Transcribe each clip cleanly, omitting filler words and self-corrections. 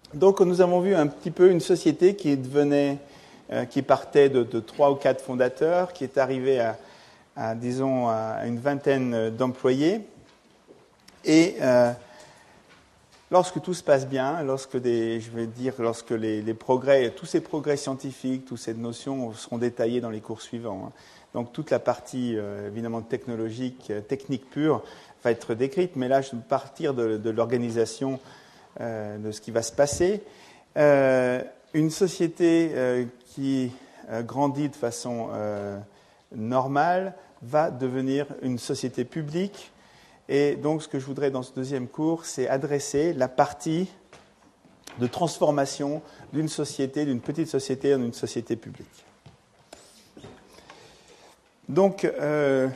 Donc nous avons vu un petit peu une société qui partait de 3 ou 4 fondateurs, qui est arrivée disons, à une vingtaine d'employés. Et lorsque tout se passe bien, lorsque les progrès, tous ces progrès scientifiques, toutes ces notions seront détaillées dans les cours suivants. Donc toute la partie évidemment technologique, technique pure, va être décrite. Mais là, je vais partir de l'organisation de ce qui va se passer. Une société qui grandit de façon normale va devenir une société publique. Et donc, ce que je voudrais dans ce deuxième cours, c'est adresser la partie de transformation d'une société, d'une petite société en une société publique. Donc, il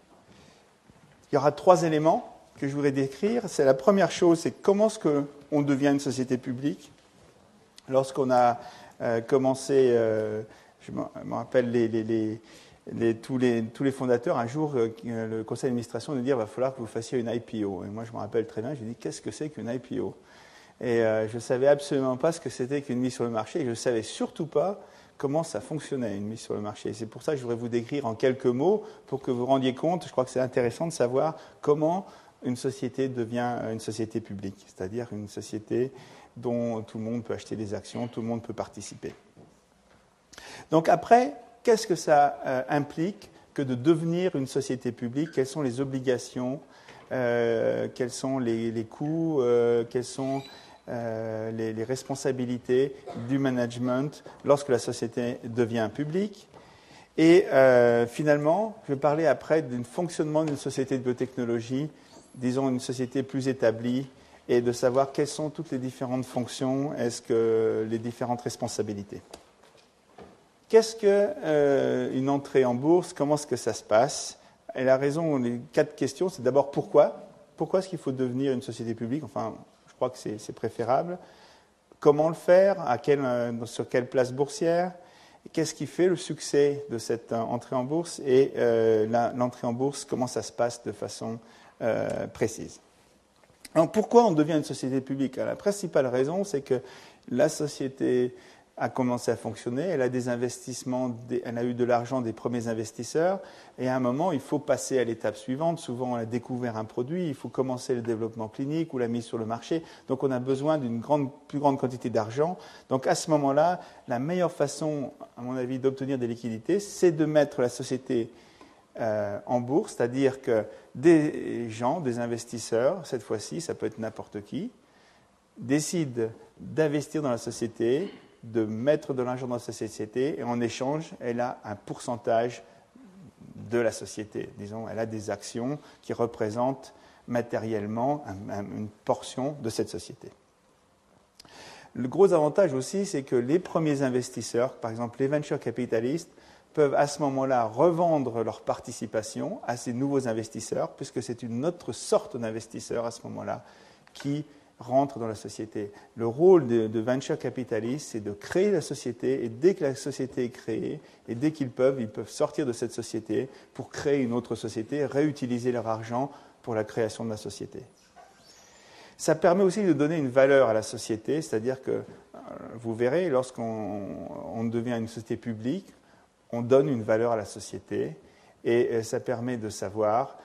y aura 3 éléments que je voudrais décrire. C'est la première chose, c'est comment est-ce qu'on devient une société publique. Lorsqu'on a commencé, je me rappelle tous les fondateurs, un jour, le conseil d'administration nous dit qu'il va falloir que vous fassiez une IPO. Et moi, je me rappelle très bien, j'ai dit, qu'est-ce que c'est qu'une IPO? Et je ne savais absolument pas ce que c'était qu'une mise sur le marché. Et je ne savais surtout pas comment ça fonctionnait, une mise sur le marché. Et c'est pour ça que je voudrais vous décrire en quelques mots, pour que vous vous rendiez compte, je crois que c'est intéressant de savoir comment une société devient une société publique, c'est-à-dire une société dont tout le monde peut acheter des actions, tout le monde peut participer. Donc après, qu'est-ce que ça implique que de devenir une société publique? Quelles sont les obligations? Quels sont les coûts? Quelles sont les responsabilités du management lorsque la société devient publique? Et finalement, je vais parler après du fonctionnement d'une société de biotechnologie, disons une société plus établie, et de savoir quelles sont toutes les différentes fonctions, les différentes responsabilités. Qu'est-ce qu'une entrée en bourse? Comment est-ce que ça se passe? Et la raison, les 4 questions, c'est d'abord pourquoi? Pourquoi est-ce qu'il faut devenir une société publique? Enfin, je crois que c'est préférable. Comment le faire? Sur quelle place boursière? Qu'est-ce qui fait le succès de cette entrée en bourse? Et l'entrée en bourse, comment ça se passe de façon précise? Alors, pourquoi on devient une société publique? La principale raison, c'est que la société a commencé à fonctionner, elle a des investissements, elle a eu de l'argent des premiers investisseurs, et à un moment, il faut passer à l'étape suivante. Souvent, on a découvert un produit, il faut commencer le développement clinique ou la mise sur le marché. Donc, on a besoin d'une plus grande quantité d'argent. Donc, à ce moment-là, la meilleure façon, à mon avis, d'obtenir des liquidités, c'est de mettre la société en bourse, c'est-à-dire que des gens, des investisseurs, cette fois-ci, ça peut être n'importe qui, décident d'investir dans la société, de mettre de l'argent dans sa société, et en échange, elle a un pourcentage de la société. Disons, elle a des actions qui représentent matériellement une portion de cette société. Le gros avantage aussi, c'est que les premiers investisseurs, par exemple les venture capitalistes, peuvent à ce moment-là revendre leur participation à ces nouveaux investisseurs, puisque c'est une autre sorte d'investisseur à ce moment-là qui rentre dans la société. Le rôle de venture capitalist, c'est de créer la société, et dès que la société est créée, et dès qu'ils peuvent sortir de cette société pour créer une autre société, réutiliser leur argent pour la création de la société. Ça permet aussi de donner une valeur à la société, c'est-à-dire que, vous verrez, lorsqu'on devient une société publique, on donne une valeur à la société, et ça permet de savoir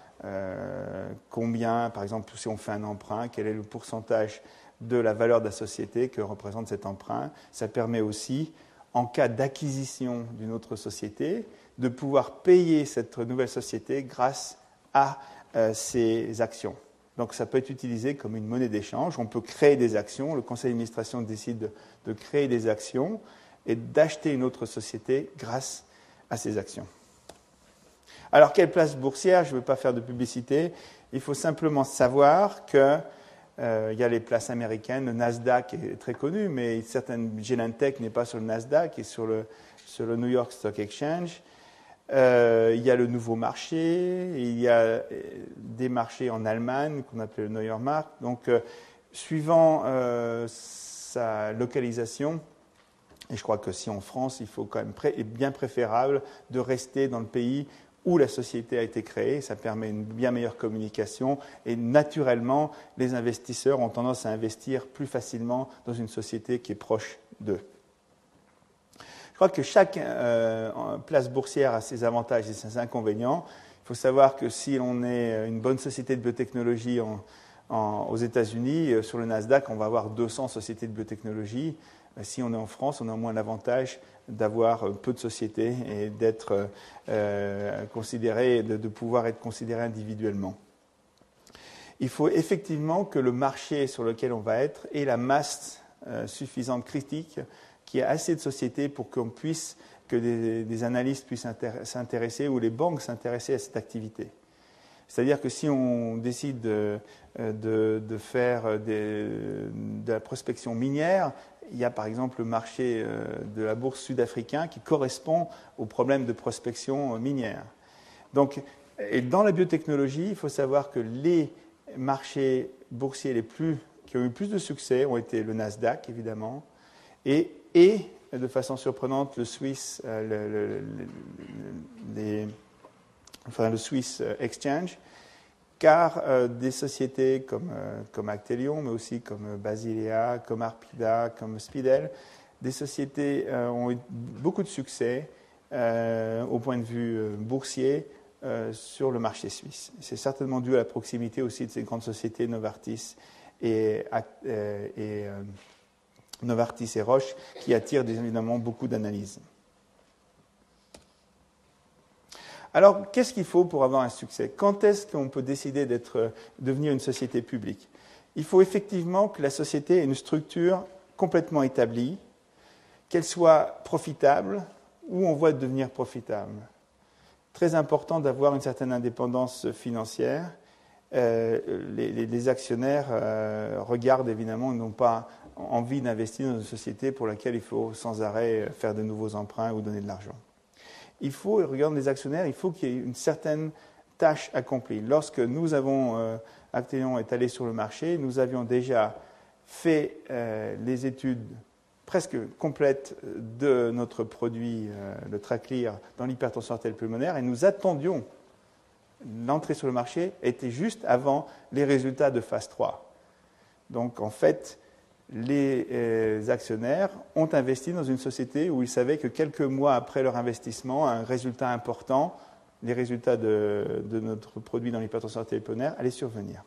combien, par exemple, si on fait un emprunt, quel est le pourcentage de la valeur de la société que représente cet emprunt. Ça permet aussi, en cas d'acquisition d'une autre société, de pouvoir payer cette nouvelle société grâce à ces actions. Donc ça peut être utilisé comme une monnaie d'échange. On peut créer des actions. Le conseil d'administration décide de créer des actions et d'acheter une autre société grâce à ces actions. Alors, quelle place boursière? Je ne veux pas faire de publicité. Il faut simplement savoir qu'il y a les places américaines. Le Nasdaq est très connu, mais Genentech n'est pas sur le Nasdaq, il est sur le New York Stock Exchange. Il y a le nouveau marché, il y a des marchés en Allemagne qu'on appelle le Neuer Markt. Donc, suivant sa localisation, et je crois que si en France, il faut quand même, est bien préférable de rester dans le pays où la société a été créée. Ça permet une bien meilleure communication et naturellement, les investisseurs ont tendance à investir plus facilement dans une société qui est proche d'eux. Je crois que chaque place boursière a ses avantages et ses inconvénients. Il faut savoir que si on est une bonne société de biotechnologie aux États-Unis, sur le Nasdaq, on va avoir 200 sociétés de biotechnologie. Si on est en France, on a au moins l'avantage d'avoir peu de sociétés et d'être considéré, de pouvoir être considéré individuellement. Il faut effectivement que le marché sur lequel on va être ait la masse suffisante critique, qu'il y ait assez de sociétés pour que des analystes puissent s'intéresser ou les banques s'intéresser à cette activité. C'est-à-dire que si on décide de faire de la prospection minière, il y a par exemple le marché de la bourse sud-africain qui correspond au problème de prospection minière. Donc, et dans la biotechnologie, il faut savoir que les marchés boursiers qui ont eu plus de succès ont été le Nasdaq, évidemment, et de façon surprenante, le Swiss Exchange, car des sociétés comme Actelion, mais aussi comme Basilea, comme Arpida, comme Spidel, des sociétés ont eu beaucoup de succès au point de vue boursier sur le marché suisse. C'est certainement dû à la proximité aussi de ces grandes sociétés, Novartis et Roche, qui attirent évidemment beaucoup d'analyses. Alors, qu'est-ce qu'il faut pour avoir un succès? Quand est-ce qu'on peut décider devenir une société publique? Il faut effectivement que la société ait une structure complètement établie, qu'elle soit profitable ou en voie de devenir profitable. Très important d'avoir une certaine indépendance financière. Les actionnaires regardent évidemment, ils n'ont pas envie d'investir dans une société pour laquelle il faut sans arrêt faire de nouveaux emprunts ou donner de l'argent. Regardons les actionnaires, il faut qu'il y ait une certaine tâche accomplie. Lorsque nous Actelion est allé sur le marché, nous avions déjà fait les études presque complètes de notre produit, le Tracleer, dans l'hypertension artérielle pulmonaire, et nous attendions l'entrée sur le marché était juste avant les résultats de phase 3. Donc en fait, les actionnaires ont investi dans une société où ils savaient que quelques mois après leur investissement, un résultat important, les résultats de notre produit dans l'hypertension artérielle pulmonaire, allaient survenir.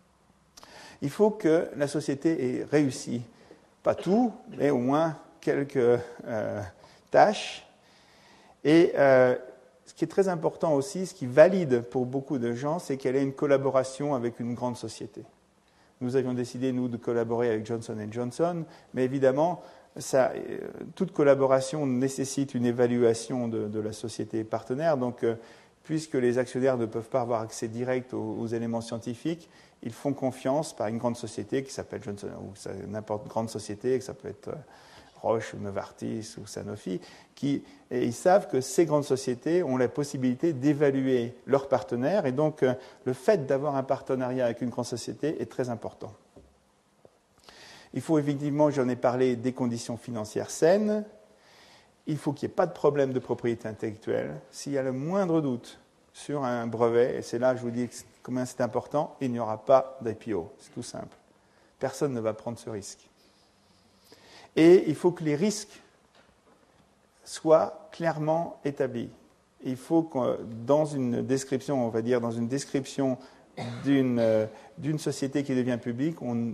Il faut que la société ait réussi, pas tout, mais au moins quelques tâches. Et ce qui est très important aussi, ce qui valide pour beaucoup de gens, c'est qu'elle ait une collaboration avec une grande société. Nous avions décidé, nous, de collaborer avec Johnson & Johnson, mais évidemment, toute collaboration nécessite une évaluation de la société partenaire. Donc, puisque les actionnaires ne peuvent pas avoir accès direct aux éléments scientifiques, ils font confiance par une grande société qui s'appelle Johnson, ou n'importe grande société, que ça peut être Roche, Novartis ou Sanofi, et ils savent que ces grandes sociétés ont la possibilité d'évaluer leurs partenaires, et donc le fait d'avoir un partenariat avec une grande société est très important. Il faut effectivement, j'en ai parlé, des conditions financières saines. Il faut qu'il n'y ait pas de problème de propriété intellectuelle. S'il y a le moindre doute sur un brevet, et c'est là que je vous dis combien c'est important, il n'y aura pas d'IPO. C'est tout simple. Personne ne va prendre ce risque. Et il faut que les risques soient clairement établis. Il faut que dans une description, on va dire, dans une description d'une société qui devient publique, on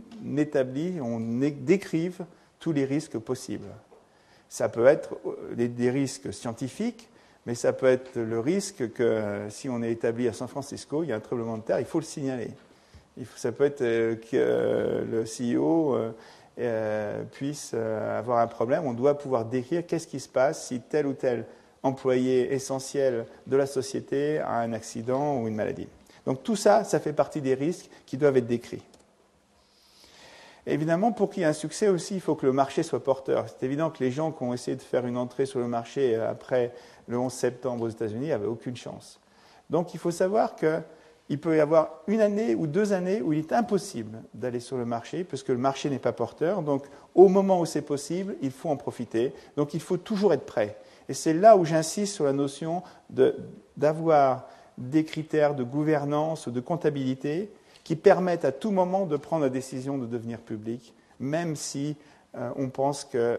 décrive tous les risques possibles. Ça peut être des risques scientifiques, mais ça peut être le risque que si on est établi à San Francisco, il y a un tremblement de terre, il faut le signaler. Ça peut être que le CEO puisse avoir un problème. On doit pouvoir décrire qu'est-ce qui se passe si tel ou tel employé essentiel de la société a un accident ou une maladie. Donc tout ça, ça fait partie des risques qui doivent être décrits. Évidemment, pour qu'il y ait un succès aussi, il faut que le marché soit porteur. C'est évident que les gens qui ont essayé de faire une entrée sur le marché après le 11 septembre aux États-Unis n'avaient aucune chance. Donc il faut savoir qu'il peut y avoir une année ou 2 années où il est impossible d'aller sur le marché parce que le marché n'est pas porteur. Donc au moment où c'est possible, il faut en profiter. Donc il faut toujours être prêt. Et c'est là où j'insiste sur la notion d'avoir des critères de gouvernance ou de comptabilité qui permettent à tout moment de prendre la décision de devenir public, même si on pense que,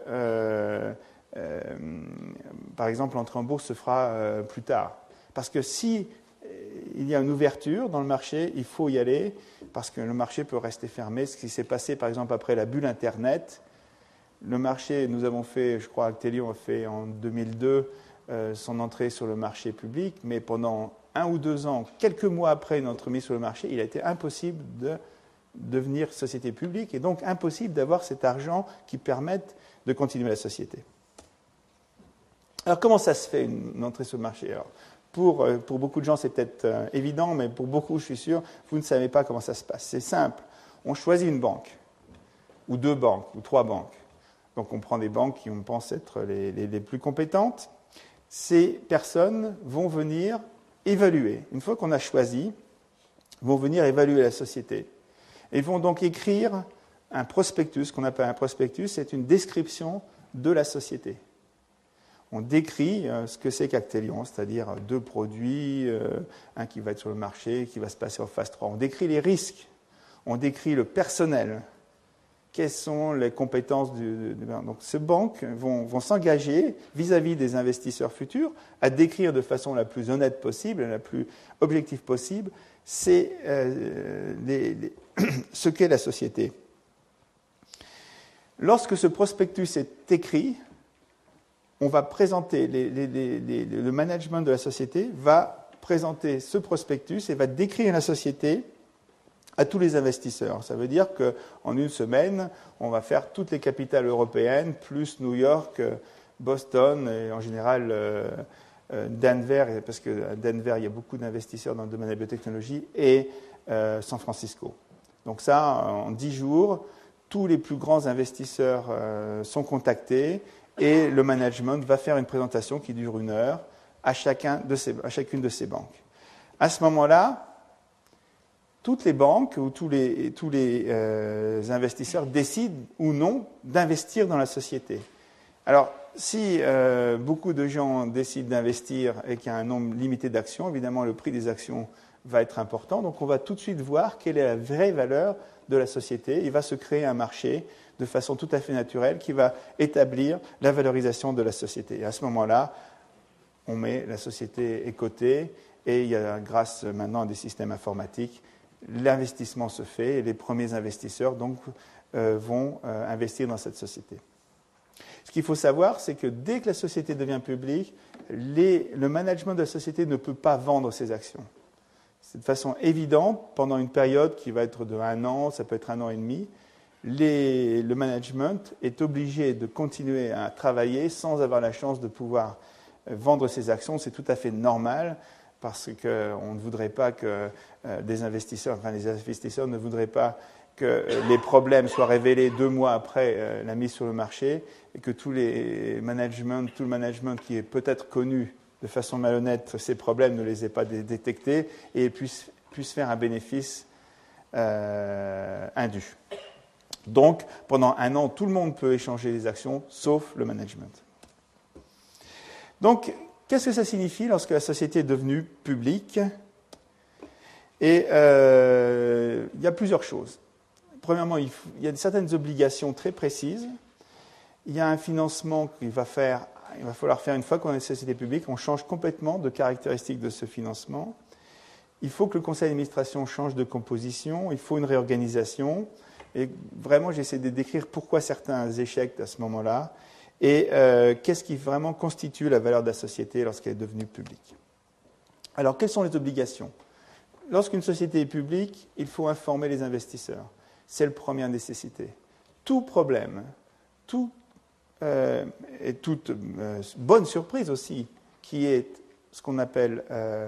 par exemple, l'entrée en bourse se fera plus tard. Parce que si il y a une ouverture dans le marché, il faut y aller, parce que le marché peut rester fermé. Ce qui s'est passé, par exemple, après la bulle Internet, le marché, nous avons fait, je crois, Actelion a fait en 2002 son entrée sur le marché public, mais pendant 1 ou 2 ans, quelques mois après notre mise sur le marché, il a été impossible de devenir société publique et donc impossible d'avoir cet argent qui permette de continuer la société. Alors, comment ça se fait, une entrée sur le marché? Alors, pour beaucoup de gens, c'est peut-être évident, mais pour beaucoup, je suis sûr, vous ne savez pas comment ça se passe. C'est simple. On choisit une banque, ou 2 banques, ou 3 banques. Donc, on prend des banques qui, on pense, être les plus compétentes. Ces personnes vont venir évaluer. Une fois qu'on a choisi, vont venir évaluer la société. Ils vont donc écrire un prospectus, qu'on appelle un prospectus, c'est une description de la société. On décrit ce que c'est qu'Actelion, c'est-à-dire 2 produits, un qui va être sur le marché, qui va se passer en phase 3. On décrit les risques, on décrit le personnel, quelles sont les compétences donc ces banques vont s'engager vis-à-vis des investisseurs futurs à décrire de façon la plus honnête possible, la plus objective possible, ce qu'est la société. Lorsque ce prospectus est écrit, on va présenter, le management de la société va présenter ce prospectus et va décrire la société à tous les investisseurs. Ça veut dire qu'en 1 semaine, on va faire toutes les capitales européennes, plus New York, Boston et en général Denver, parce qu'à Denver, il y a beaucoup d'investisseurs dans le domaine de la biotechnologie, et San Francisco. Donc ça, en 10 jours, tous les plus grands investisseurs sont contactés et le management va faire une présentation qui dure 1 heure à chacune de ces banques. À ce moment-là, toutes les banques ou tous les investisseurs décident ou non d'investir dans la société. Alors, si beaucoup de gens décident d'investir et qu'il y a un nombre limité d'actions, évidemment, le prix des actions va être important. Donc, on va tout de suite voir quelle est la vraie valeur de la société. Il va se créer un marché de façon tout à fait naturelle qui va établir la valorisation de la société. Et à ce moment-là, on met la société est cotée et il y a, grâce maintenant à des systèmes informatiques, l'investissement se fait et les premiers investisseurs donc, vont investir dans cette société. Ce qu'il faut savoir, c'est que dès que la société devient publique, le management de la société ne peut pas vendre ses actions. C'est de façon évidente, pendant une période qui va être de 1 an, ça peut être 1 an et demi, le management est obligé de continuer à travailler sans avoir la chance de pouvoir vendre ses actions. C'est tout à fait normal parce qu'on ne voudrait pas que les investisseurs ne voudraient pas que les problèmes soient révélés 2 mois après la mise sur le marché et que tout le management qui est peut-être connu de façon malhonnête, ces problèmes ne les ait pas détectés et puisse faire un bénéfice indu. Donc, pendant 1 an, tout le monde peut échanger les actions, sauf le management. Donc, qu'est-ce que ça signifie lorsque la société est devenue publique? Et il y a plusieurs choses. Premièrement, il y a certaines obligations très précises. Il y a un financement il va falloir faire une fois qu'on est une société publique. On change complètement de caractéristiques de ce financement. Il faut que le conseil d'administration change de composition. Il faut une réorganisation. Et vraiment, j'essaie de décrire pourquoi certains échecs à ce moment-là et qu'est-ce qui vraiment constitue la valeur de la société lorsqu'elle est devenue publique. Alors, quelles sont les obligations? Lorsqu'une société est publique, il faut informer les investisseurs. C'est la première nécessité. Tout problème, et toute bonne surprise aussi, qui est ce qu'on appelle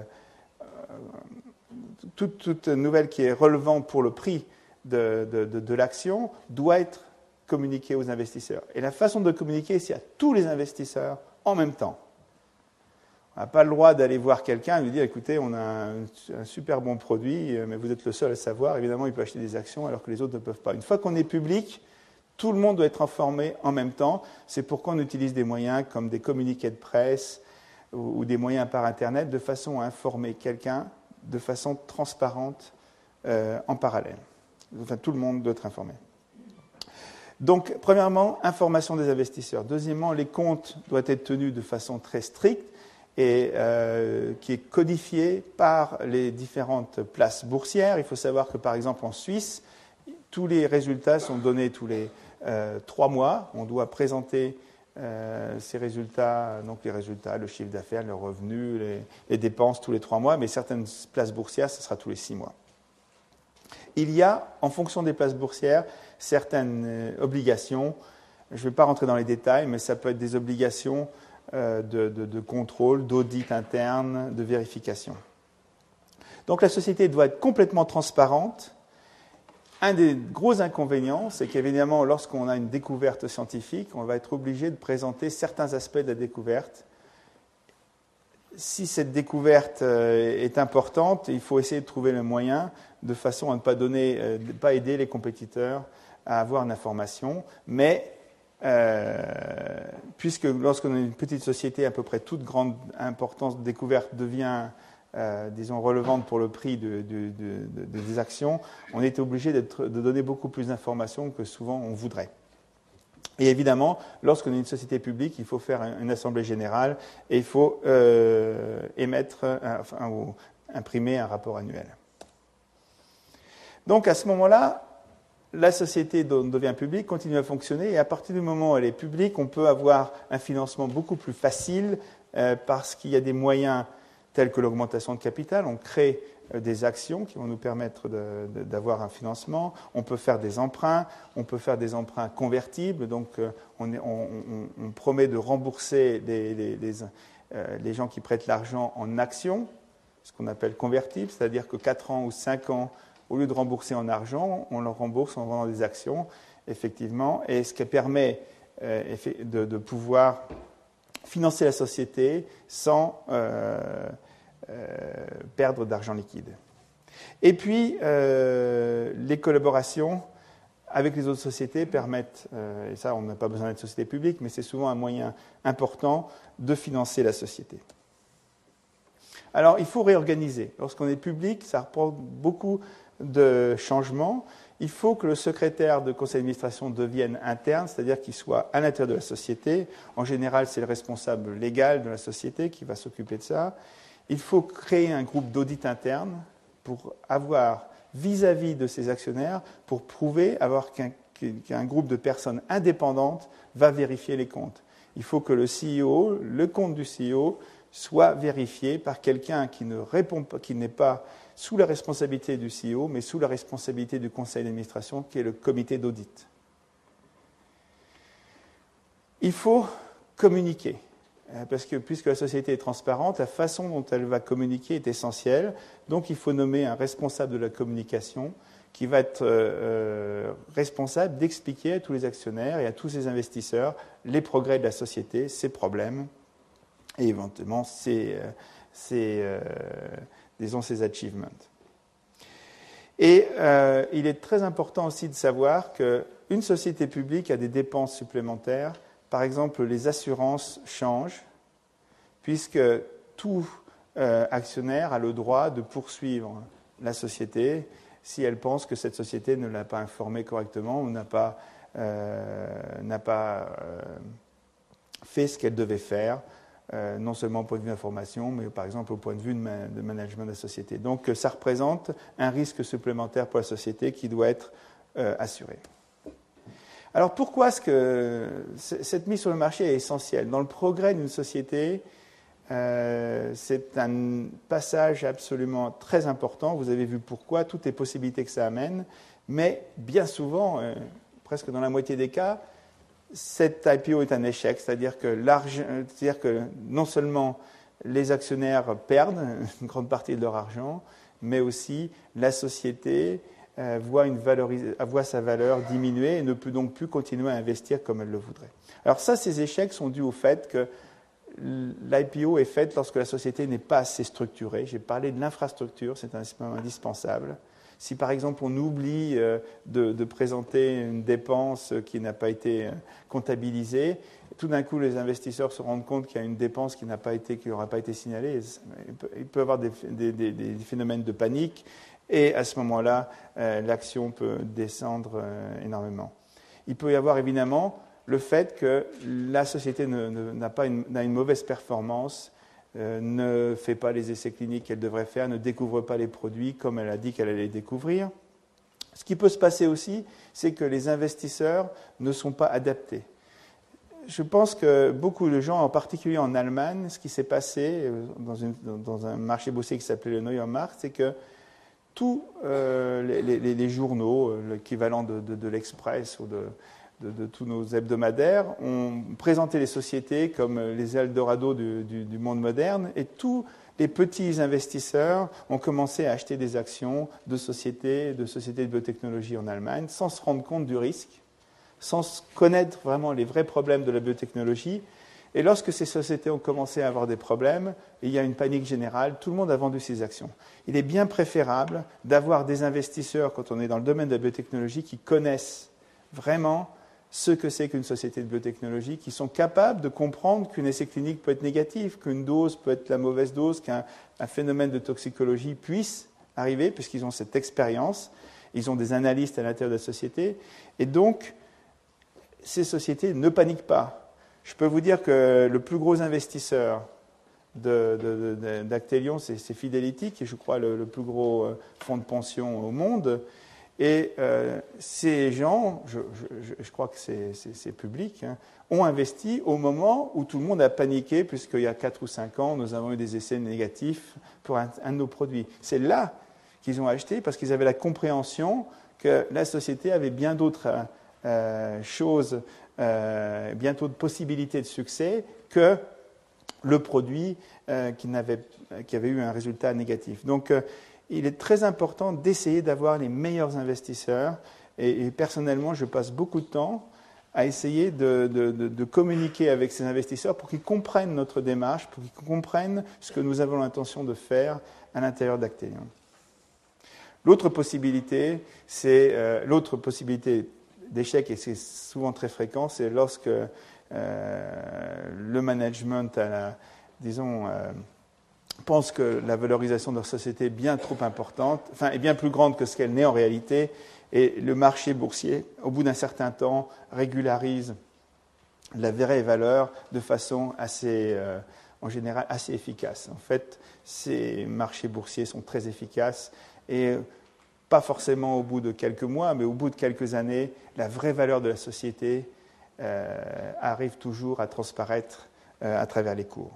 toute nouvelle qui est relevant pour le prix de l'action, doit être communiquée aux investisseurs. Et la façon de communiquer, c'est à tous les investisseurs en même temps. On n'a pas le droit d'aller voir quelqu'un et lui dire « Écoutez, on a un super bon produit, mais vous êtes le seul à le savoir. » Évidemment, il peut acheter des actions alors que les autres ne peuvent pas. Une fois qu'on est public, tout le monde doit être informé en même temps. C'est pourquoi on utilise des moyens comme des communiqués de presse, ou des moyens par Internet, de façon à informer quelqu'un de façon transparente en parallèle. Enfin, tout le monde doit être informé. Donc, premièrement, information des investisseurs. Deuxièmement, les comptes doivent être tenus de façon très stricte et qui est codifiée par les différentes places boursières. Il faut savoir que, par exemple, en Suisse, tous les résultats sont donnés tous les 3 mois. On doit présenter ces résultats, donc les résultats, le chiffre d'affaires, le revenu, les dépenses tous les 3 mois, mais certaines places boursières, ce sera tous les 6 mois. Il y a, en fonction des places boursières, certaines obligations. Je ne vais pas rentrer dans les détails, mais ça peut être des obligations de contrôle, d'audit interne, de vérification. Donc la société doit être complètement transparente. Un des gros inconvénients, c'est qu'évidemment, lorsqu'on a une découverte scientifique, on va être obligé de présenter certains aspects de la découverte. Si cette découverte est importante, il faut essayer de trouver le moyen de façon à ne pas aider les compétiteurs à avoir une information. Mais puisque lorsqu'on est une petite société, à peu près toute grande importance de découverte devient disons, relevante pour le prix des actions, on est obligé de donner beaucoup plus d'informations que souvent on voudrait. Et évidemment, lorsqu'on est une société publique, il faut faire une assemblée générale et il faut imprimer un rapport annuel. Donc à ce moment-là, la société devient publique, continue à fonctionner, et à partir du moment où elle est publique, on peut avoir un financement beaucoup plus facile parce qu'il y a des moyens tels que l'augmentation de capital. On crée des actions qui vont nous permettre d'avoir un financement. On peut faire des emprunts, on peut faire des emprunts convertibles. Donc, on promet de rembourser les gens qui prêtent l'argent en actions, ce qu'on appelle convertible, c'est-à-dire que 4 ans ou 5 ans, au lieu de rembourser en argent, on le rembourse en vendant des actions, effectivement, et ce qui permet de pouvoir financer la société sans perdre d'argent liquide. Et puis, les collaborations avec les autres sociétés permettent, et ça on n'a pas besoin d'être société publique, mais c'est souvent un moyen important de financer la société. Alors, il faut réorganiser. Lorsqu'on est public, ça représente beaucoup de changements. Il faut que le secrétaire de conseil d'administration devienne interne, c'est-à-dire qu'il soit à l'intérieur de la société. En général, c'est le responsable légal de la société qui va s'occuper de ça. Il faut créer un groupe d'audit interne pour avoir, vis-à-vis de ses actionnaires, pour prouver qu'un groupe de personnes indépendantes va vérifier les comptes. Il faut que le CEO, le compte du CEO, soit vérifié par quelqu'un qui ne répond pas, qui n'est pas sous la responsabilité du CEO, mais sous la responsabilité du conseil d'administration, qui est le comité d'audit. Il faut communiquer, parce que puisque la société est transparente, la façon dont elle va communiquer est essentielle. Donc il faut nommer un responsable de la communication qui va être responsable d'expliquer à tous les actionnaires et à tous ses investisseurs les progrès de la société, ses problèmes et éventuellement ses achievements. Et il est très important aussi de savoir qu'une société publique a des dépenses supplémentaires. Par exemple, les assurances changent, puisque tout actionnaire a le droit de poursuivre la société si elle pense que cette société ne l'a pas informé correctement ou n'a pas fait ce qu'elle devait faire. Non seulement au point de vue d'information, mais par exemple au point de vue de management de la société. Donc ça représente un risque supplémentaire pour la société qui doit être assuré. Alors pourquoi est-ce que cette mise sur le marché est essentielle ? Dans le progrès d'une société, c'est un passage absolument très important. Vous avez vu pourquoi, toutes les possibilités que ça amène, mais bien souvent, presque dans la moitié des cas, cette IPO est un échec, c'est-à-dire que non seulement les actionnaires perdent une grande partie de leur argent, mais aussi la société voit sa valeur diminuer et ne peut donc plus continuer à investir comme elle le voudrait. Alors ça, ces échecs sont dus au fait que l'IPO est faite lorsque la société n'est pas assez structurée. J'ai parlé de l'infrastructure, c'est un aspect indispensable. Si par exemple on oublie de présenter une dépense qui n'a pas été comptabilisée, tout d'un coup les investisseurs se rendent compte qu'il y a une dépense qui n'aura pas été signalée. Il peut y avoir des phénomènes de panique et à ce moment-là, l'action peut descendre énormément. Il peut y avoir évidemment le fait que la société n'a une mauvaise performance, ne fait pas les essais cliniques qu'elle devrait faire, ne découvre pas les produits comme elle a dit qu'elle allait les découvrir. Ce qui peut se passer aussi, c'est que les investisseurs ne sont pas adaptés. Je pense que beaucoup de gens, en particulier en Allemagne, ce qui s'est passé dans un marché boursier qui s'appelait le Neuer Markt, c'est que tous les journaux, l'équivalent de l'Express ou de tous nos hebdomadaires, ont présenté les sociétés comme les Eldorado du monde moderne, et tous les petits investisseurs ont commencé à acheter des actions de sociétés de biotechnologie en Allemagne sans se rendre compte du risque, sans connaître vraiment les vrais problèmes de la biotechnologie. Et lorsque ces sociétés ont commencé à avoir des problèmes, il y a une panique générale, tout le monde a vendu ses actions. Il est bien préférable d'avoir des investisseurs, quand on est dans le domaine de la biotechnologie, qui connaissent vraiment ce que c'est qu'une société de biotechnologie, qui sont capables de comprendre qu'un essai clinique peut être négatif, qu'une dose peut être la mauvaise dose, qu'un phénomène de toxicologie puisse arriver, puisqu'ils ont cette expérience, ils ont des analystes à l'intérieur de la société, et donc ces sociétés ne paniquent pas. Je peux vous dire que le plus gros investisseur d'Actelion, c'est Fidelity, qui est, je crois, le plus gros fonds de pension au monde. Et ces gens, je crois que c'est public, ont investi au moment où tout le monde a paniqué, puisqu'il y a 4 ou 5 ans, nous avons eu des essais négatifs pour un de nos produits. C'est là qu'ils ont acheté, parce qu'ils avaient la compréhension que la société avait bien d'autres choses, bien d'autres possibilités de succès que le produit qui avait eu un résultat négatif. Donc, il est très important d'essayer d'avoir les meilleurs investisseurs. Et personnellement, je passe beaucoup de temps à essayer de communiquer avec ces investisseurs pour qu'ils comprennent notre démarche, pour qu'ils comprennent ce que nous avons l'intention de faire à l'intérieur d'Actelion. L'autre possibilité d'échec, et c'est souvent très fréquent, c'est lorsque le management pense que la valorisation de leur société est bien trop importante, est bien plus grande que ce qu'elle n'est en réalité, et le marché boursier, au bout d'un certain temps, régularise la vraie valeur de façon en général assez efficace. En fait, ces marchés boursiers sont très efficaces et pas forcément au bout de quelques mois, mais au bout de quelques années, la vraie valeur de la société arrive toujours à transparaître à travers les cours.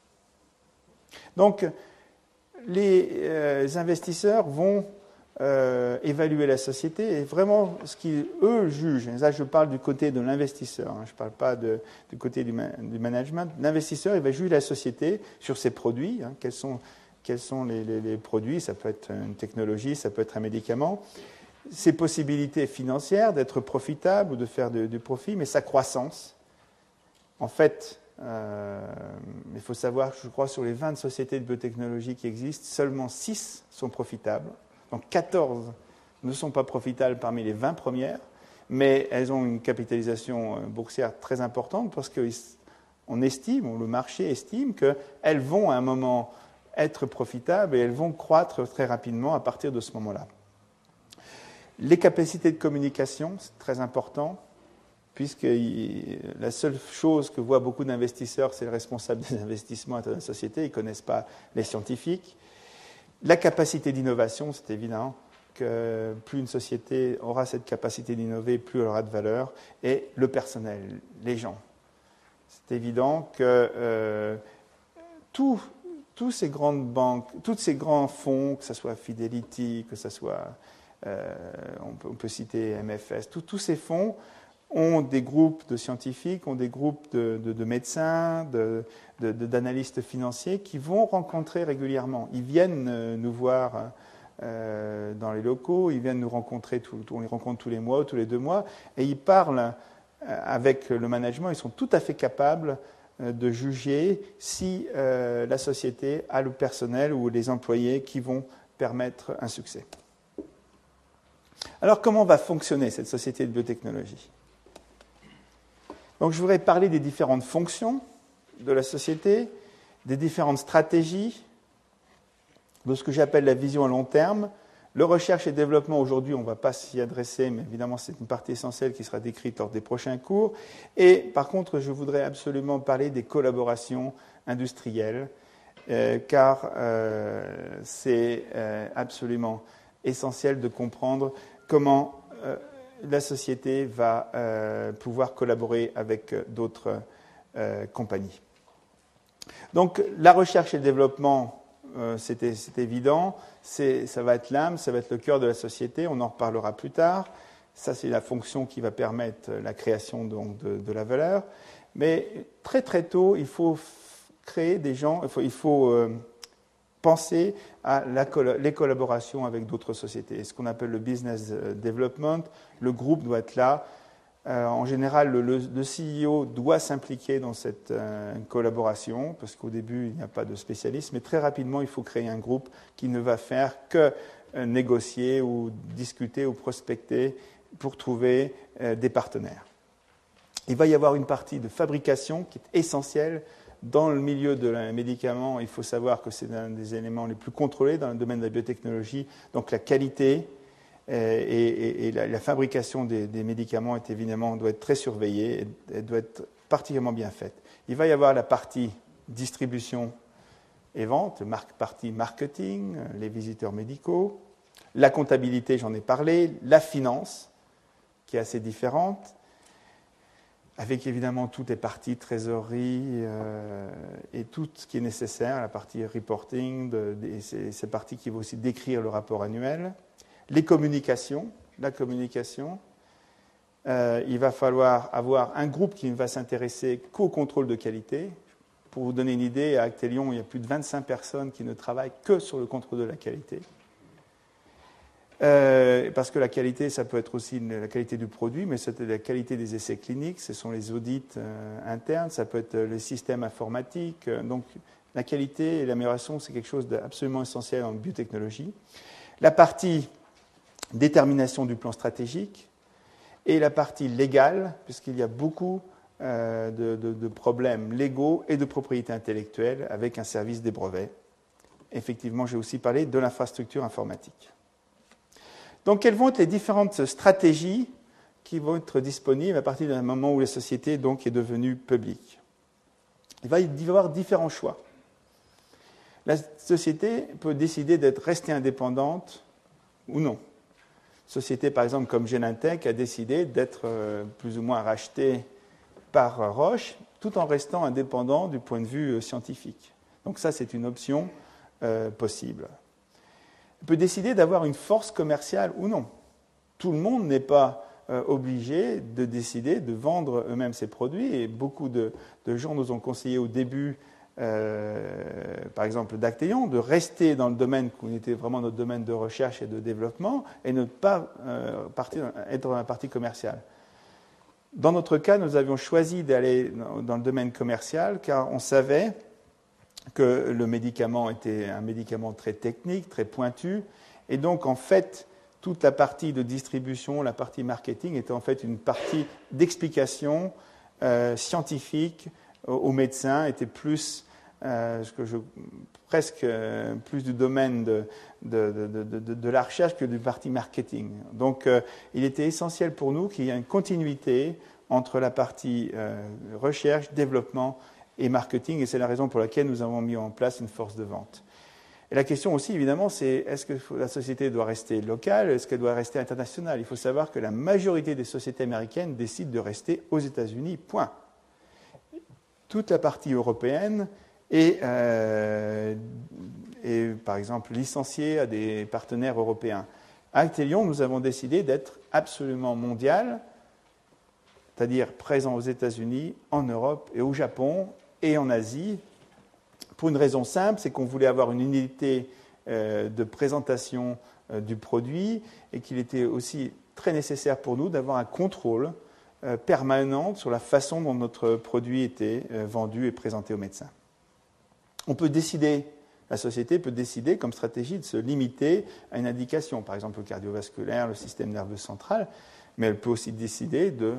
Donc, les investisseurs vont évaluer la société et vraiment ce qu'ils, eux, jugent. Et là, je parle du côté de l'investisseur, je ne parle pas du côté du management. L'investisseur, il va juger la société sur ses produits. Quels sont les produits? Ça peut être une technologie, ça peut être un médicament. Ses possibilités financières d'être profitable ou de faire du profit, mais sa croissance. En fait, il faut savoir, je crois, sur les 20 sociétés de biotechnologie qui existent, seulement 6 sont profitables. Donc 14 ne sont pas profitables parmi les 20 premières, mais elles ont une capitalisation boursière très importante parce qu'on estime, ou le marché estime, qu'elles vont à un moment être profitables et elles vont croître très rapidement à partir de ce moment-là. Les capacités de communication, c'est très important, puisque la seule chose que voient beaucoup d'investisseurs, c'est le responsable des investissements à l'intérieur de la société, ils ne connaissent pas les scientifiques. La capacité d'innovation, c'est évident que plus une société aura cette capacité d'innover, plus elle aura de valeur. Et le personnel, les gens. C'est évident que tous ces grandes banques, tous ces grands fonds, que ce soit Fidelity, que ce soit, on peut citer MFS, tous ces fonds ont des groupes de scientifiques, ont des groupes de médecins, d'analystes financiers qui vont rencontrer régulièrement. Ils viennent nous voir dans les locaux, ils viennent nous rencontrer, on les rencontre tous les mois ou tous les 2 mois, et ils parlent avec le management, ils sont tout à fait capables de juger si la société a le personnel ou les employés qui vont permettre un succès. Alors, comment va fonctionner cette société de biotechnologie ? Donc je voudrais parler des différentes fonctions de la société, des différentes stratégies, de ce que j'appelle la vision à long terme. Le recherche et développement, aujourd'hui, on ne va pas s'y adresser, mais évidemment, c'est une partie essentielle qui sera décrite lors des prochains cours. Et par contre, je voudrais absolument parler des collaborations industrielles, car c'est absolument essentiel de comprendre comment la société va pouvoir collaborer avec d'autres compagnies. Donc, la recherche et le développement, c'est évident, ça va être l'âme, ça va être le cœur de la société, on en reparlera plus tard. Ça, c'est la fonction qui va permettre la création donc, de la valeur. Mais très très tôt, il faut créer des gens, il faut penser à les collaborations avec d'autres sociétés. Ce qu'on appelle le business development, le groupe doit être là. En général, le CEO doit s'impliquer dans cette collaboration, parce qu'au début, il n'y a pas de spécialiste, mais très rapidement, il faut créer un groupe qui ne va faire que négocier ou discuter ou prospecter pour trouver des partenaires. Il va y avoir une partie de fabrication qui est essentielle. Dans le milieu de la médicament, il faut savoir que c'est un des éléments les plus contrôlés dans le domaine de la biotechnologie, donc la qualité et la fabrication des médicaments doit être très surveillée et doit être particulièrement bien faite. Il va y avoir la partie distribution et vente, partie marketing, les visiteurs médicaux, la comptabilité, j'en ai parlé, la finance, qui est assez différente, avec évidemment toutes les parties trésorerie et tout ce qui est nécessaire, la partie reporting, ces parties qui vont aussi décrire le rapport annuel. Les communications, la communication. Il va falloir avoir un groupe qui ne va s'intéresser qu'au contrôle de qualité. Pour vous donner une idée, à Actelion, il y a plus de 25 personnes qui ne travaillent que sur le contrôle de la qualité. Parce que la qualité, ça peut être aussi la qualité du produit, mais c'est la qualité des essais cliniques, ce sont les audits internes, ça peut être le système informatique. Donc la qualité et l'amélioration, c'est quelque chose d'absolument essentiel en biotechnologie. La partie détermination du plan stratégique et la partie légale, puisqu'il y a beaucoup de problèmes légaux et de propriété intellectuelle avec un service des brevets. Effectivement, j'ai aussi parlé de l'infrastructure informatique. Donc, quelles vont être les différentes stratégies qui vont être disponibles à partir d'un moment où la société donc, est devenue publique? Il va y avoir différents choix. La société peut décider d'être restée indépendante ou non. Une société, par exemple, comme Genentech, a décidé d'être plus ou moins rachetée par Roche, tout en restant indépendant du point de vue scientifique. Donc ça, c'est une option possible. On peut décider d'avoir une force commerciale ou non. Tout le monde n'est pas obligé de décider de vendre eux-mêmes ses produits, et beaucoup de gens nous ont conseillé au début, par exemple d'Actelion, de rester dans le domaine qui était vraiment notre domaine de recherche et de développement, et ne pas être dans la partie commerciale. Dans notre cas, nous avions choisi d'aller dans le domaine commercial, car on savait que le médicament était un médicament très technique, très pointu, et donc en fait, toute la partie de distribution, la partie marketing était en fait une partie d'explication scientifique aux médecins, était plus presque plus du domaine de la recherche que du partie marketing. Donc il était essentiel pour nous qu'il y ait une continuité entre la partie recherche, développement et marketing, et c'est la raison pour laquelle nous avons mis en place une force de vente. Et la question aussi, évidemment, c'est est-ce que la société doit rester locale, est-ce qu'elle doit rester internationale? Il faut savoir que la majorité des sociétés américaines décident de rester aux États-Unis, point. Toute la partie européenne est, par exemple, licenciée à des partenaires européens. À Actelion, nous avons décidé d'être absolument mondial, c'est-à-dire présent aux États-Unis, en Europe et au Japon et en Asie, pour une raison simple, c'est qu'on voulait avoir une unité de présentation du produit et qu'il était aussi très nécessaire pour nous d'avoir un contrôle permanent sur la façon dont notre produit était vendu et présenté aux médecins. On peut décider, la société peut décider comme stratégie de se limiter à une indication, par exemple le cardiovasculaire, le système nerveux central, mais elle peut aussi décider de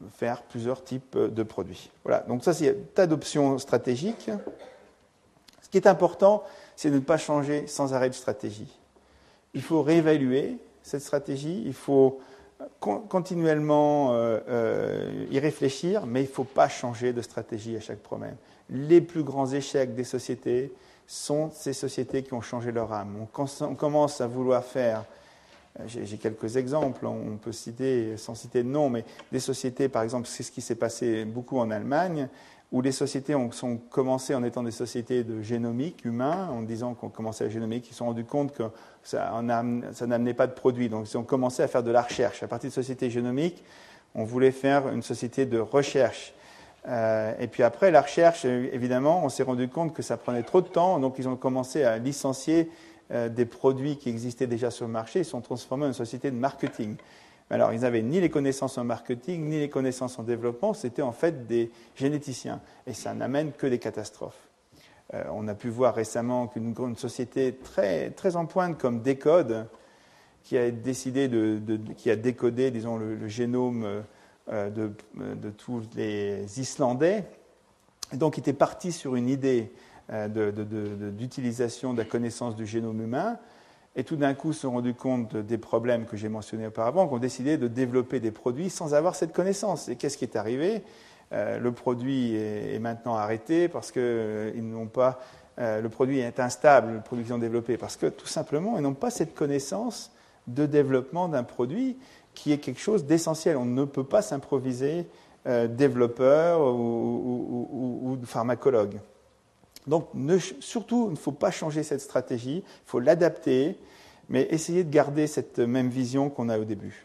faire plusieurs types de produits. Voilà, donc ça, c'est un tas d'options stratégiques. Ce qui est important, c'est de ne pas changer sans arrêt de stratégie. Il faut réévaluer cette stratégie, il faut continuellement y réfléchir, mais il ne faut pas changer de stratégie à chaque problème. Les plus grands échecs des sociétés sont ces sociétés qui ont changé leur âme. On commence à vouloir faire, j'ai quelques exemples, on peut citer, sans citer de nom, mais des sociétés, par exemple, c'est ce qui s'est passé beaucoup en Allemagne, où les sociétés ont commencé en étant des sociétés de génomique humain, en disant qu'on commençait la génomique, ils se sont rendus compte que ça n'amenait pas de produits. Donc ils ont commencé à faire de la recherche. À partir de sociétés génomiques, on voulait faire une société de recherche. Et puis après, la recherche, évidemment, on s'est rendu compte que ça prenait trop de temps, donc ils ont commencé à licencier des produits qui existaient déjà sur le marché, ils sont transformés en une société de marketing. Alors, ils n'avaient ni les connaissances en marketing, ni les connaissances en développement, c'était en fait des généticiens. Et ça n'amène que des catastrophes. On a pu voir récemment qu'une société très, très en pointe comme Decode, qui a décidé qui a décodé, disons, le génome de tous les Islandais, et donc il était parti sur une idée d'utilisation de la connaissance du génome humain, et tout d'un coup se sont rendus compte des problèmes que j'ai mentionnés auparavant, qu'on décidé de développer des produits sans avoir cette connaissance. Et qu'est-ce qui est arrivé ? Le produit est maintenant arrêté parce que ils n'ont pas, le produit est instable, le produit qu'ils ont développé, parce que tout simplement, ils n'ont pas cette connaissance de développement d'un produit qui est quelque chose d'essentiel. On ne peut pas s'improviser développeur ou pharmacologue. Donc, surtout, il ne faut pas changer cette stratégie, il faut l'adapter, mais essayer de garder cette même vision qu'on a au début.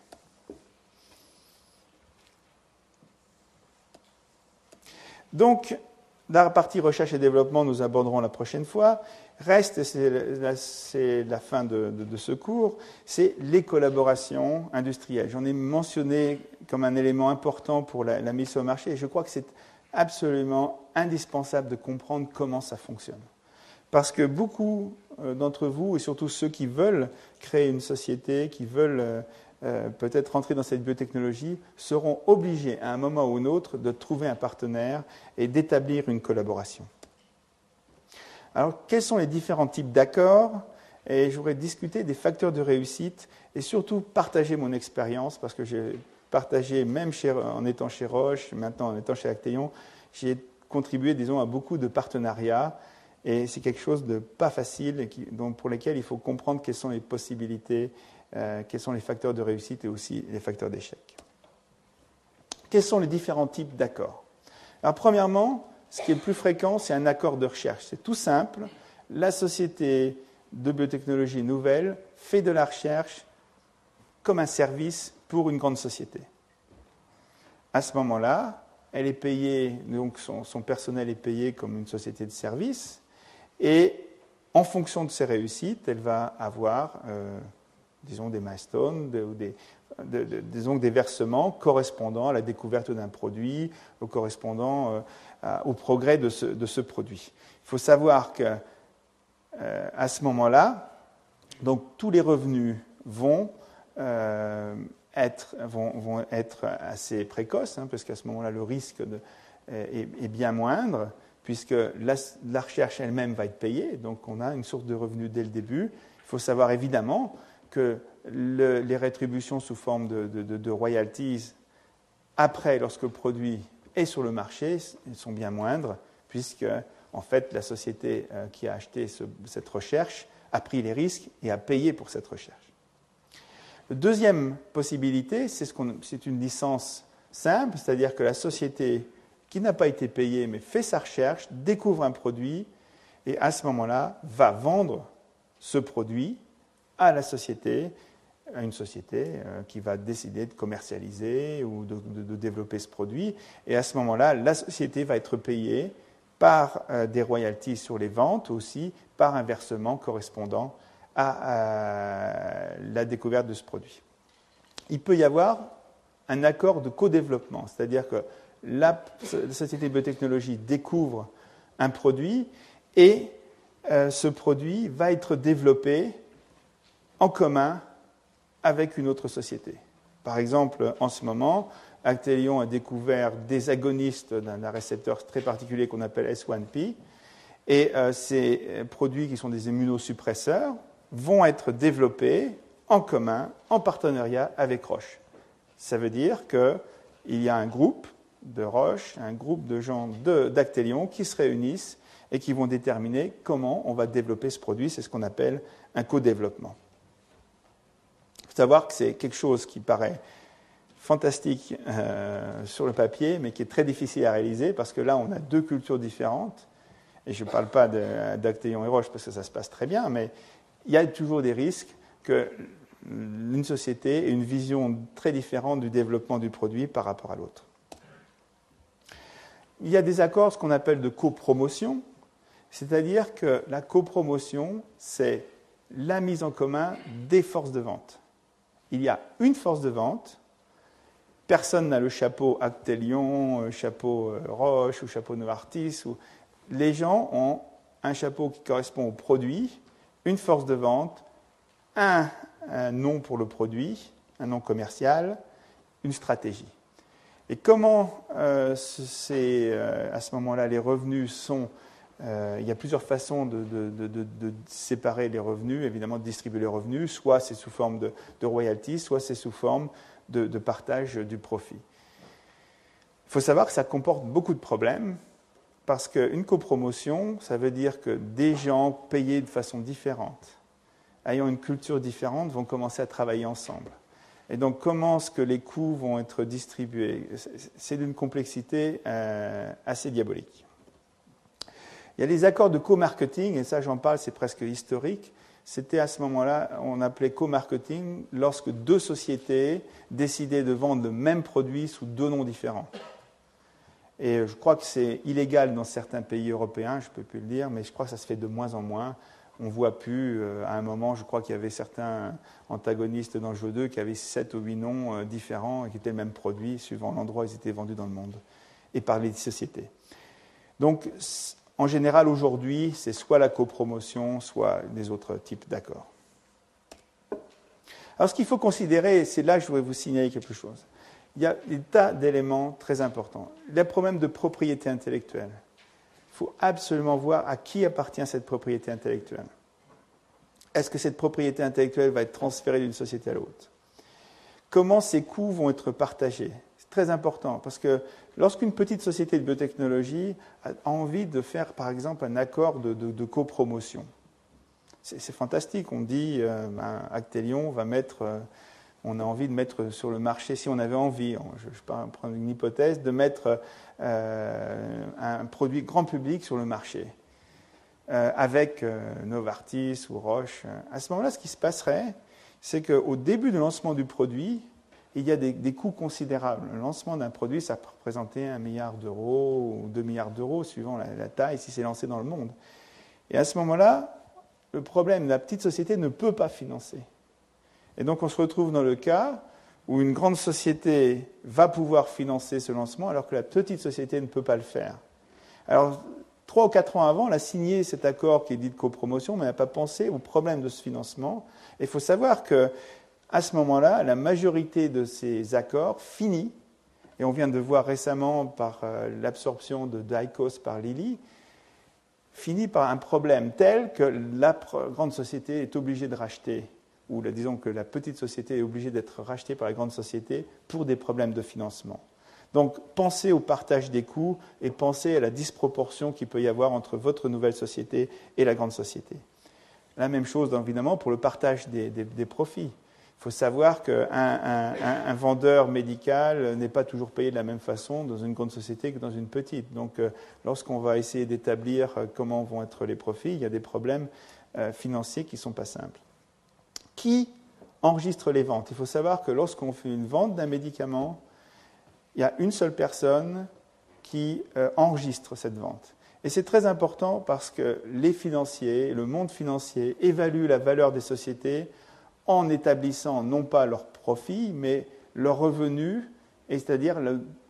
Donc, la partie recherche et développement, nous aborderons la prochaine fois. Reste, c'est la fin de ce cours, c'est les collaborations industrielles. J'en ai mentionné comme un élément important pour la mise sur le marché, et je crois que c'est absolument indispensable de comprendre comment ça fonctionne. Parce que beaucoup d'entre vous, et surtout ceux qui veulent créer une société, qui veulent peut-être rentrer dans cette biotechnologie, seront obligés à un moment ou un autre de trouver un partenaire et d'établir une collaboration. Alors, quels sont les différents types d'accords ? Et je voudrais discuter des facteurs de réussite et surtout partager mon expérience, parce que j'ai partagé, même en étant chez Roche, maintenant en étant chez Actéon, j'ai contribué, disons, à beaucoup de partenariats, et c'est quelque chose de pas facile et pour lesquels il faut comprendre quelles sont les possibilités, quels sont les facteurs de réussite et aussi les facteurs d'échec. Quels sont les différents types d'accords ? Alors, premièrement, ce qui est le plus fréquent, c'est un accord de recherche. C'est tout simple. La société de biotechnologie nouvelle fait de la recherche comme un service pour une grande société. À ce moment-là, elle est payée, donc son personnel est payé comme une société de service, et en fonction de ses réussites, elle va avoir, disons, des milestones, disons, des versements correspondant à la découverte d'un produit, ou correspondant au progrès de ce produit. Il faut savoir qu'à ce moment-là, donc, tous les revenus vont être assez précoces, parce qu'à ce moment-là, le risque est bien moindre, puisque la recherche elle-même va être payée, donc on a une source de revenus dès le début. Il faut savoir évidemment que les rétributions sous forme de royalties, après, lorsque le produit est sur le marché, sont bien moindres, puisque en fait, la société qui a acheté cette recherche a pris les risques et a payé pour cette recherche. La deuxième possibilité, c'est une licence simple, c'est-à-dire que la société qui n'a pas été payée mais fait sa recherche, découvre un produit et à ce moment-là va vendre ce produit à la société, à une société qui va décider de commercialiser ou de développer ce produit. Et à ce moment-là, la société va être payée par des royalties sur les ventes, aussi par un versement correspondant à la découverte de ce produit. Il peut y avoir un accord de co-développement, c'est-à-dire que la société de biotechnologie découvre un produit et ce produit va être développé en commun avec une autre société. Par exemple, en ce moment, Actelion a découvert des agonistes d'un récepteur très particulier qu'on appelle S1P. Et ces produits qui sont des immunosuppresseurs vont être développés en commun, en partenariat avec Roche. Ça veut dire qu'il y a un groupe de Roche, un groupe de gens d'Actelion qui se réunissent et qui vont déterminer comment on va développer ce produit. C'est ce qu'on appelle un co-développement. Il faut savoir que c'est quelque chose qui paraît fantastique sur le papier, mais qui est très difficile à réaliser parce que là, on a deux cultures différentes. Et je ne parle pas d'Actelion et Roche parce que ça se passe très bien, mais il y a toujours des risques qu'une société ait une vision très différente du développement du produit par rapport à l'autre. Il y a des accords, ce qu'on appelle de copromotion, c'est-à-dire que la copromotion, c'est la mise en commun des forces de vente. Il y a une force de vente, personne n'a le chapeau Actelion, chapeau Roche ou chapeau Novartis. Les gens ont un chapeau qui correspond au produit, une force de vente, un nom pour le produit, un nom commercial, une stratégie. Et comment à ce moment-là les revenus sont... il y a plusieurs façons de séparer les revenus, évidemment de distribuer les revenus, soit c'est sous forme de royalties, soit c'est sous forme de partage du profit. Il faut savoir que ça comporte beaucoup de problèmes, parce qu'une copromotion, ça veut dire que des gens payés de façon différente, ayant une culture différente, vont commencer à travailler ensemble. Et donc, comment est-ce que les coûts vont être distribués? C'est d'une complexité assez diabolique. Il y a les accords de co-marketing, et ça, j'en parle, c'est presque historique. C'était à ce moment-là, on appelait co-marketing lorsque deux sociétés décidaient de vendre le même produit sous deux noms différents. Et je crois que c'est illégal dans certains pays européens, je ne peux plus le dire, mais je crois que ça se fait de moins en moins. On ne voit plus, à un moment, je crois qu'il y avait certains antagonistes dans le jeu 2 qui avaient 7 ou 8 noms différents et qui étaient le même produit, suivant l'endroit où ils étaient vendus dans le monde, et par les sociétés. Donc, en général, aujourd'hui, c'est soit la copromotion, soit des autres types d'accords. Alors, ce qu'il faut considérer, c'est là que je voudrais vous signaler quelque chose. Il y a des tas d'éléments très importants. Le problème de propriété intellectuelle. Il faut absolument voir à qui appartient cette propriété intellectuelle. Est-ce que cette propriété intellectuelle va être transférée d'une société à l'autre? Comment ces coûts vont être partagés? C'est très important, parce que lorsqu'une petite société de biotechnologie a envie de faire, par exemple, un accord de copromotion, c'est fantastique. On dit, Actelion va mettre... on a envie de mettre sur le marché, si on avait envie, je vais prendre une hypothèse, de mettre un produit grand public sur le marché, avec Novartis ou Roche. À ce moment-là, ce qui se passerait, c'est qu'au début du lancement du produit, il y a des coûts considérables. Le lancement d'un produit, ça peut représenter 1 milliard d'euros ou 2 milliards d'euros, suivant la taille, si c'est lancé dans le monde. Et à ce moment-là, le problème, la petite société ne peut pas financer. Et donc, on se retrouve dans le cas où une grande société va pouvoir financer ce lancement alors que la petite société ne peut pas le faire. Alors, 3 ou 4 ans avant, elle a signé cet accord qui est dit de copromotion, mais elle n'a pas pensé au problème de ce financement. Et il faut savoir qu'à ce moment-là, la majorité de ces accords finit, et on vient de voir récemment par l'absorption de Dykos par Lilly, finit par un problème tel que la grande société est obligée de racheter, ou disons que la petite société est obligée d'être rachetée par la grande société pour des problèmes de financement. Donc, pensez au partage des coûts et pensez à la disproportion qu'il peut y avoir entre votre nouvelle société et la grande société. La même chose, évidemment, pour le partage des profits. Il faut savoir qu'un vendeur médical n'est pas toujours payé de la même façon dans une grande société que dans une petite. Donc, lorsqu'on va essayer d'établir comment vont être les profits, il y a des problèmes financiers qui ne sont pas simples. Qui enregistre les ventes? Il faut savoir que lorsqu'on fait une vente d'un médicament, il y a une seule personne qui enregistre cette vente. Et c'est très important parce que les financiers, le monde financier, évaluent la valeur des sociétés en établissant non pas leurs profits, mais leurs revenus, et c'est-à-dire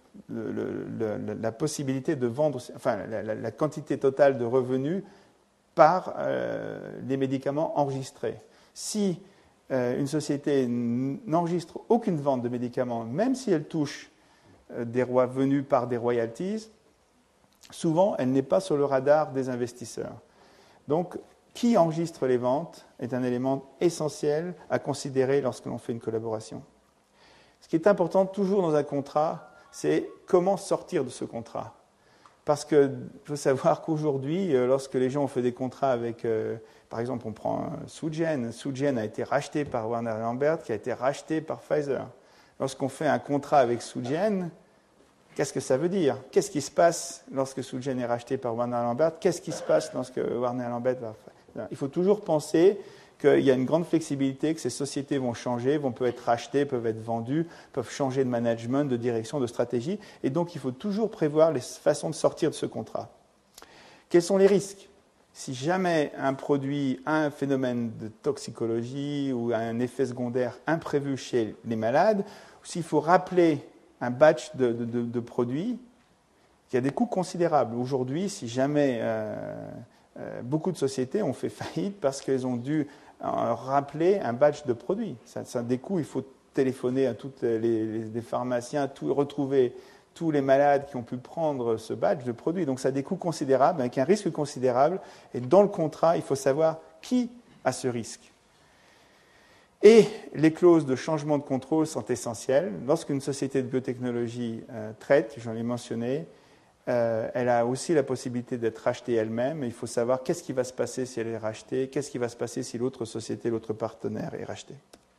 la possibilité de vendre, enfin la quantité totale de revenus par les médicaments enregistrés. Si une société n'enregistre aucune vente de médicaments, même si elle touche venus par des royalties, souvent, elle n'est pas sur le radar des investisseurs. Donc, qui enregistre les ventes est un élément essentiel à considérer lorsque l'on fait une collaboration. Ce qui est important toujours dans un contrat, c'est comment sortir de ce contrat. Parce qu'il faut savoir qu'aujourd'hui, lorsque les gens ont fait des contrats avec, par exemple, on prend Sugen. Sugen a été racheté par Warner Lambert, qui a été racheté par Pfizer. Lorsqu'on fait un contrat avec Sugen, qu'est-ce que ça veut dire? Qu'est-ce qui se passe lorsque Sugen est racheté par Warner Lambert? Qu'est-ce qui se passe lorsque Warner Lambert va faire? Il faut toujours penser qu'il y a une grande flexibilité, que ces sociétés vont changer, peuvent être rachetées, peuvent être vendues, peuvent changer de management, de direction, de stratégie. Et donc, il faut toujours prévoir les façons de sortir de ce contrat. Quels sont les risques? Si jamais un produit a un phénomène de toxicologie ou un effet secondaire imprévu chez les malades, ou s'il faut rappeler un batch de produits, il y a des coûts considérables. Aujourd'hui, si jamais beaucoup de sociétés ont fait faillite parce qu'elles ont dû rappeler un batch de produits. Ça a des coûts, il faut téléphoner à tous les pharmaciens, retrouver tous les malades qui ont pu prendre ce batch de produits. Donc ça a des coûts considérables, avec un risque considérable. Et dans le contrat, il faut savoir qui a ce risque. Et les clauses de changement de contrôle sont essentielles. Lorsqu'une société de biotechnologie traite, j'en ai mentionné, elle a aussi la possibilité d'être rachetée elle-même. Il faut savoir qu'est-ce qui va se passer si elle est rachetée, qu'est-ce qui va se passer si l'autre société, l'autre partenaire est racheté.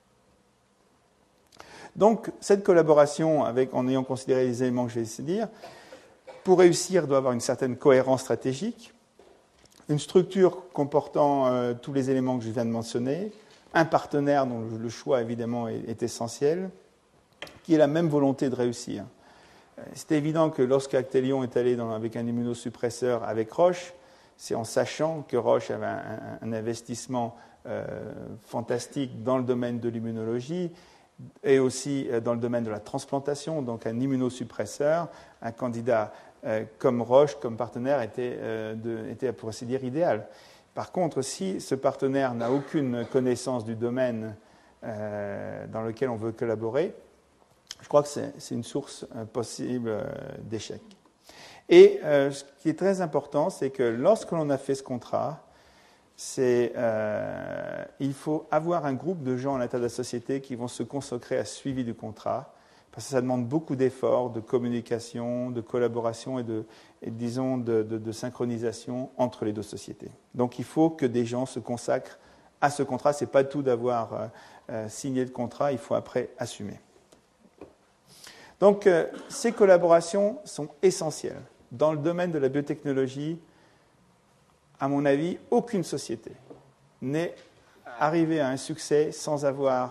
Donc, cette collaboration, en ayant considéré les éléments que je vais essayer de dire, pour réussir, doit avoir une certaine cohérence stratégique, une structure comportant tous les éléments que je viens de mentionner, un partenaire dont le choix, évidemment, est essentiel, qui ait la même volonté de réussir. C'est évident que lorsque Actelion est allé avec un immunosuppresseur avec Roche, c'est en sachant que Roche avait un investissement fantastique dans le domaine de l'immunologie et aussi dans le domaine de la transplantation. Donc un immunosuppresseur, un candidat comme Roche, comme partenaire, était pour ainsi dire idéal. Par contre, si ce partenaire n'a aucune connaissance du domaine dans lequel on veut collaborer, je crois que c'est une source possible d'échec. Et ce qui est très important, c'est que lorsque l'on a fait ce contrat, il faut avoir un groupe de gens à l'intérieur de la société qui vont se consacrer à ce suivi du contrat, parce que ça demande beaucoup d'efforts, de communication, de collaboration et de synchronisation entre les deux sociétés. Donc il faut que des gens se consacrent à ce contrat. Ce n'est pas tout d'avoir signé le contrat, il faut après assumer. Donc, ces collaborations sont essentielles. Dans le domaine de la biotechnologie, à mon avis, aucune société n'est arrivée à un succès sans avoir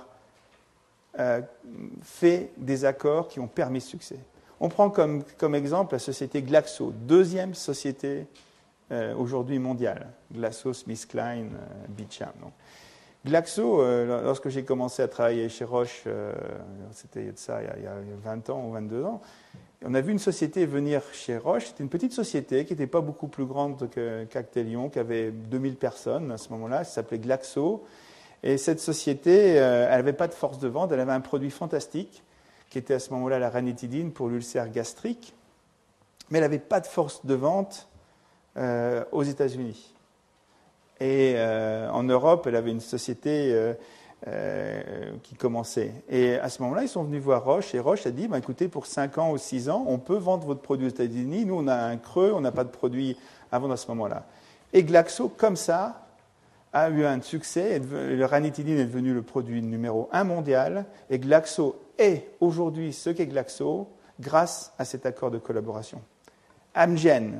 fait des accords qui ont permis ce succès. On prend comme exemple la société Glaxo, deuxième société aujourd'hui mondiale. GlaxoSmithKline, Beecham. Glaxo, lorsque j'ai commencé à travailler chez Roche, c'était il y a 20 ans ou 22 ans, on a vu une société venir chez Roche. C'était une petite société qui n'était pas beaucoup plus grande qu'Actelion, qui avait 2000 personnes à ce moment-là. Ça s'appelait Glaxo. Et cette société, elle n'avait pas de force de vente. Elle avait un produit fantastique, qui était à ce moment-là la ranitidine pour l'ulcère gastrique. Mais elle n'avait pas de force de vente aux États-Unis. Et en Europe, elle avait une société qui commençait. Et à ce moment-là, ils sont venus voir Roche, et Roche a dit, écoutez, pour 5 ans ou 6 ans, on peut vendre votre produit aux États-Unis. Nous, on a un creux, on n'a pas de produit à vendre à ce moment-là. Et Glaxo, comme ça, a eu un succès. Le ranitidine est devenu le produit numéro 1 mondial. Et Glaxo est aujourd'hui ce qu'est Glaxo grâce à cet accord de collaboration. Amgen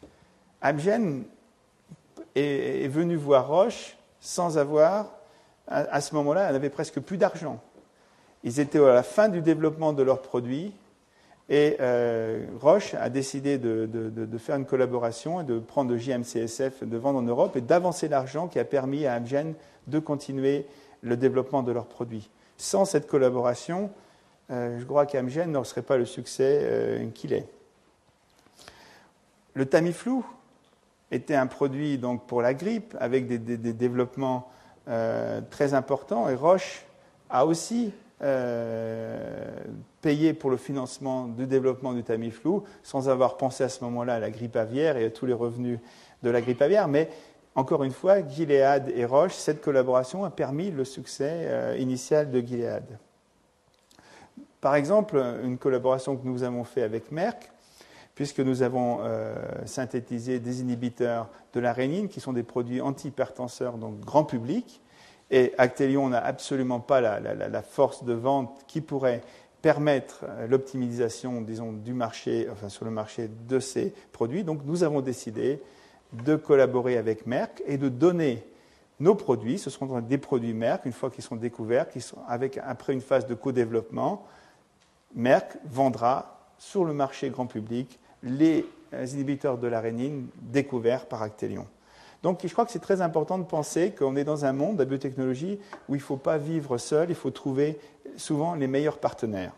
est venu voir Roche sans avoir, à ce moment-là, elle n'avait presque plus d'argent. Ils étaient à la fin du développement de leurs produits et Roche a décidé de faire une collaboration et de prendre le JMCSF, de vendre en Europe et d'avancer l'argent qui a permis à Amgen de continuer le développement de leurs produits. Sans cette collaboration, je crois qu'Amgen ne serait pas le succès qu'il est. Le Tamiflu était un produit donc, pour la grippe avec des développements très importants et Roche a aussi payer pour le financement du développement du Tamiflu, sans avoir pensé à ce moment-là à la grippe aviaire et à tous les revenus de la grippe aviaire. Mais encore une fois, Gilead et Roche, cette collaboration a permis le succès initial de Gilead. Par exemple, une collaboration que nous avons faite avec Merck, puisque nous avons synthétisé des inhibiteurs de la rénine, qui sont des produits antihypertenseurs, donc grand public. Et Actelion n'a absolument pas la force de vente qui pourrait permettre l'optimisation, disons, du marché, enfin sur le marché de ces produits. Donc nous avons décidé de collaborer avec Merck et de donner nos produits. Ce seront des produits Merck, une fois qu'ils sont découverts, après une phase de co-développement, Merck vendra sur le marché grand public les inhibiteurs de la rénine découverts par Actelion. Donc je crois que c'est très important de penser qu'on est dans un monde de la biotechnologie où il ne faut pas vivre seul, il faut trouver souvent les meilleurs partenaires.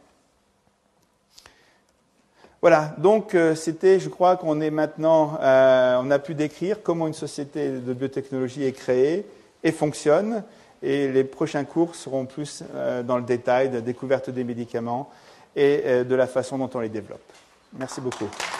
Voilà, donc je crois qu'on est maintenant, on a pu décrire comment une société de biotechnologie est créée et fonctionne, et les prochains cours seront plus dans le détail de la découverte des médicaments et de la façon dont on les développe. Merci beaucoup.